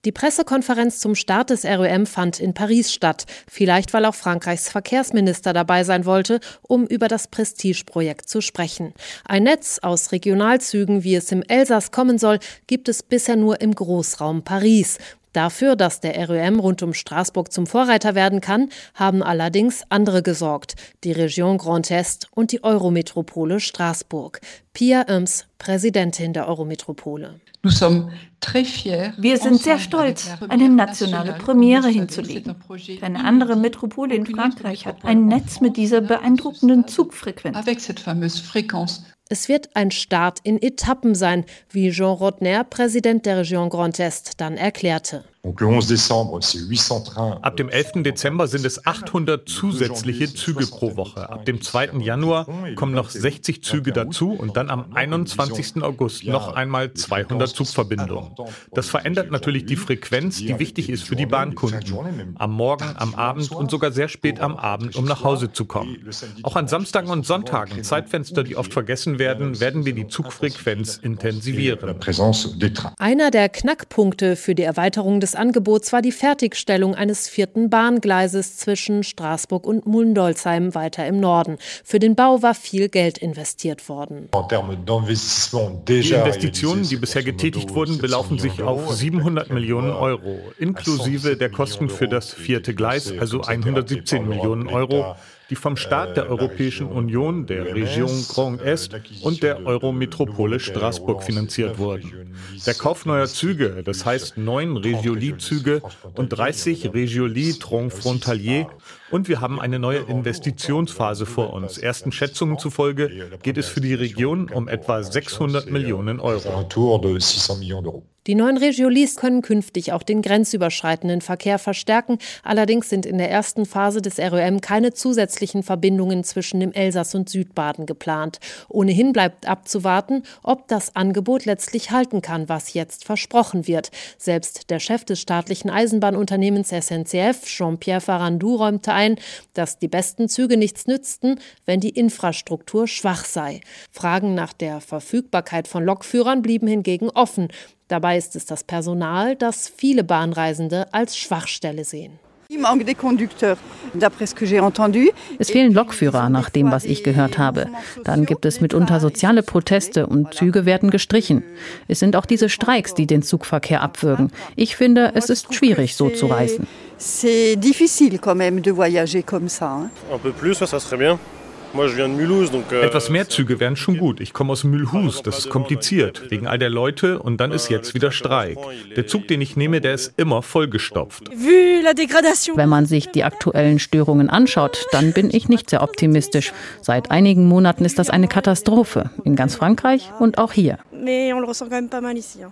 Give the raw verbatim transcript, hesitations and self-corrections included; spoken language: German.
Die Pressekonferenz zum Start des R E M fand in Paris statt. Vielleicht, weil auch Frankreichs Verkehrsminister dabei sein wollte, um über das Prestigeprojekt zu sprechen. Ein Netz aus Regionalzügen, wie es im Elsass kommen soll, gibt es bisher nur im Großraum Paris. Dafür, dass der R E M rund um Straßburg zum Vorreiter werden kann, haben allerdings andere gesorgt. Die Région Grand Est und die Eurometropole Straßburg. Pia Oems, Präsidentin der Eurometropole. Wir sind sehr stolz, eine nationale Premiere hinzulegen. Keine andere Metropole in Frankreich hat ein Netz mit dieser beeindruckenden Zugfrequenz. Es wird ein Start in Etappen sein, wie Jean Rotner, Präsident der Région Grand Est, dann erklärte. Ab dem elften Dezember sind es achthundert zusätzliche Züge pro Woche. Ab dem zweiten Januar kommen noch sechzig Züge dazu und dann am einundzwanzigsten August noch einmal zweihundert Zugverbindungen. Das verändert natürlich die Frequenz, die wichtig ist für die Bahnkunden. Am Morgen, am Abend und sogar sehr spät am Abend, um nach Hause zu kommen. Auch an Samstagen und Sonntagen, Zeitfenster, die oft vergessen werden, werden wir die Zugfrequenz intensivieren. Einer der Knackpunkte für die Erweiterung des Angebots war die Fertigstellung eines vierten Bahngleises zwischen Straßburg und Mulndolsheim weiter im Norden. Für den Bau war viel Geld investiert worden. Die Investitionen, die bisher getätigt wurden, belaufen sich auf siebenhundert Millionen Euro, inklusive der Kosten für das vierte Gleis, also hundertsiebzehn Millionen Euro, die vom Staat der Europäischen Union, der Région Grand Est und der Eurometropole Straßburg finanziert wurden. Der Kauf neuer Züge, das heißt neun Régioli-Züge und dreißig Régioli Transfrontalier, und wir haben eine neue Investitionsphase vor uns. Ersten Schätzungen zufolge geht es für die Region um etwa sechshundert Millionen Euro. Die neuen Régiolis können künftig auch den grenzüberschreitenden Verkehr verstärken. Allerdings sind in der ersten Phase des R E M keine zusätzlichen Verbindungen zwischen dem Elsass und Südbaden geplant. Ohnehin bleibt abzuwarten, ob das Angebot letztlich halten kann, was jetzt versprochen wird. Selbst der Chef des staatlichen Eisenbahnunternehmens S N C F, Jean-Pierre Farandou, räumte ein, dass die besten Züge nichts nützten, wenn die Infrastruktur schwach sei. Fragen nach der Verfügbarkeit von Lokführern blieben hingegen offen. Dabei ist es das Personal, das viele Bahnreisende als Schwachstelle sehen. Es fehlen Lokführer, nach dem, was ich gehört habe. Dann gibt es mitunter soziale Proteste und Züge werden gestrichen. Es sind auch diese Streiks, die den Zugverkehr abwürgen. Ich finde, es ist schwierig, so zu reisen. Etwas mehr Züge wären schon gut. Ich komme aus Mulhouse, das ist kompliziert, wegen all der Leute, und dann ist jetzt wieder Streik. Der Zug, den ich nehme, der ist immer vollgestopft. Wenn man sich die aktuellen Störungen anschaut, dann bin ich nicht sehr optimistisch. Seit einigen Monaten ist das eine Katastrophe, in ganz Frankreich und auch hier.